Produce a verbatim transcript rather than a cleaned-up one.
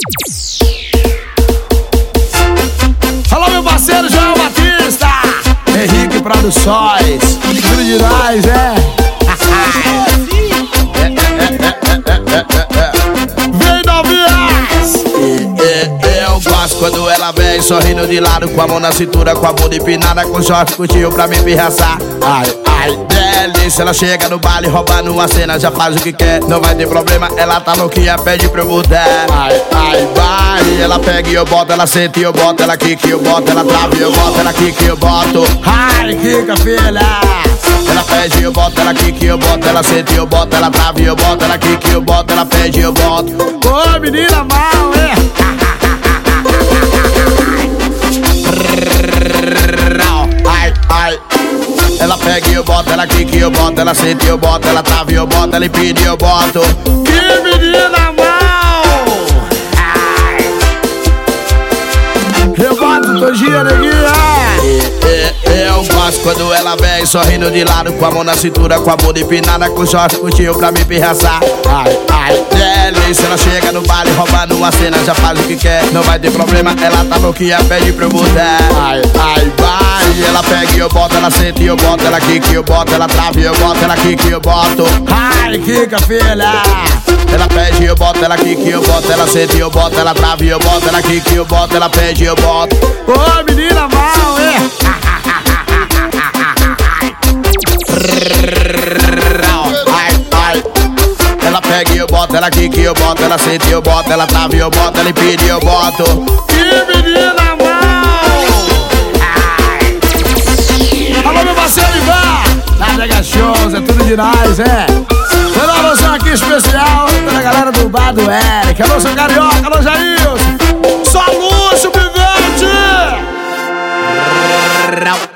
Alô, meu parceiro João Batista, Henrique Produções, originais, é? Vem novinhas! Eu gosto quando ela vem sorrindo de lado, com a mão na cintura, com a bunda empinada, com short curtinho pra me pirraçar. Ai, ai, delícia, ela chega no baile roubando uma cena, já faz o que quer, não vai ter problema, ela tá louquinha, pede pra eu mudar. Ai, ai, vai, ela pega e eu boto, ela senta e eu boto, ela quica e eu boto, ela trava e eu boto, ela quica e eu boto. Ai, quica, filha! Ela pede e eu boto, ela quica e eu boto, ela senta e eu boto, ela trava e eu boto, ela quica e eu boto, ela pede e eu boto. Ô, menina mal, é? Ai, ai. Ela pega e eu boto, ela quica e eu boto, ela senta e eu boto, ela trava e eu boto, ela empina e eu boto. Que menina mal! Ai. Eu boto tojinha, neguinha! Eu gosto quando ela vem sorrindo de lado, com a mão na cintura, com a bunda empinada, com short curtinho pra me pirraçar. Ai, ai, delícia, ela chega no baile roubando uma cena, já faz o que quer, não vai ter problema, ela tá louquinha, pede pra eu mudar. Ai, ai, vai, ela pega e eu boto, ela senta e eu boto, ela quica e eu boto, ela trava e eu boto, ela quica e eu boto. Ai, quica, filha! Ela pede e eu boto, ela quica e eu boto, ela senta e eu boto, ela trava e eu boto, ela quica e eu boto, ela pede e eu boto. Ô, menina mal, é? Ai, ai. Ela pega e eu boto, ela quica e eu boto, ela senta e eu boto, ela trava e eu boto, ela impede e eu boto. Que menina mal! Ai. Alô, meu parceiro Ivan, da Mega Shows, é tudo demais, é? Manda uma moção aqui especial pra galera do bar do Eric. Alô, seu Carioca, alô, Jair. Só luxo, pivete!